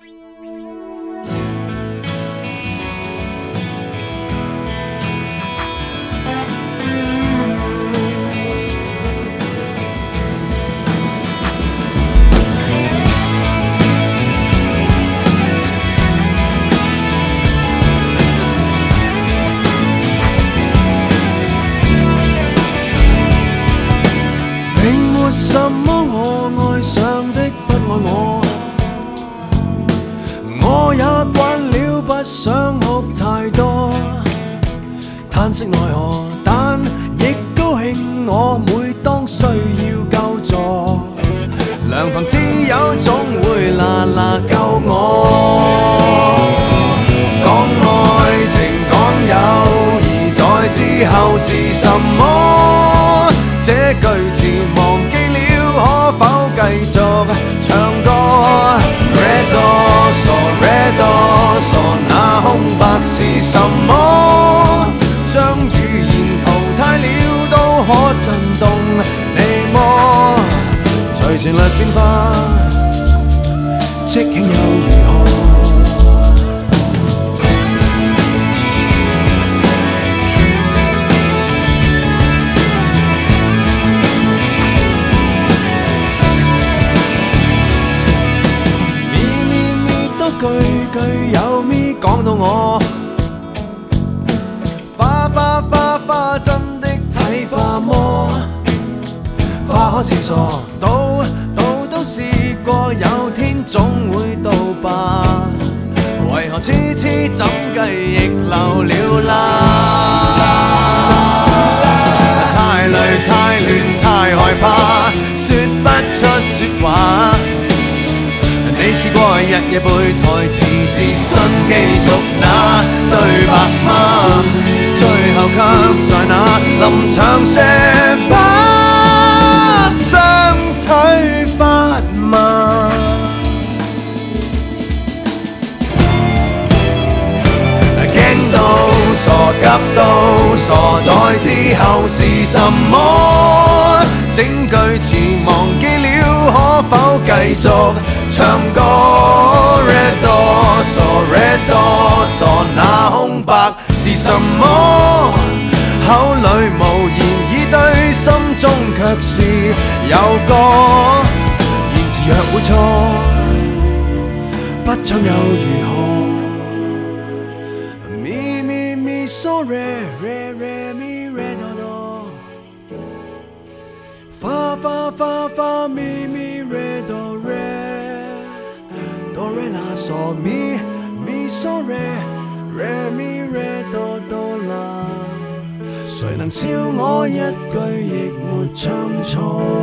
什么我爱上的不爱我，我也惯了不想哭太多，叹息奈何，但亦高兴我每当需要救助，良朋知友總會嗱救我。講愛情講友誼在之後是什麼？這句詞忘記了，可否繼續唱歌 ？Red door red door 那空白是什麼？將語言淘汰了都可震動你麼？隨旋律變化，即興又如何？句句有咪講到我，花真的睇花魔，花可是傻，賭都試過，有天總會到吧？為何痴怎計亦流了啦？太累太亂太害怕，說不出說話。你試過日夜背台詞是新記熟那對白嗎？最後卻在那臨場射把雙腿發麻。驚到傻急到傻，在之後是什麼？整句詞忘記了，可否繼續唱歌 ？Red door 傻那空白是什麼？口裏無言以對，心中卻是有歌。言詞若會錯，不唱又如何？Mi so re mi re do do， fa mi re do re。Do re la so mi so re mi re do do la， 誰能笑我一句亦沒唱錯？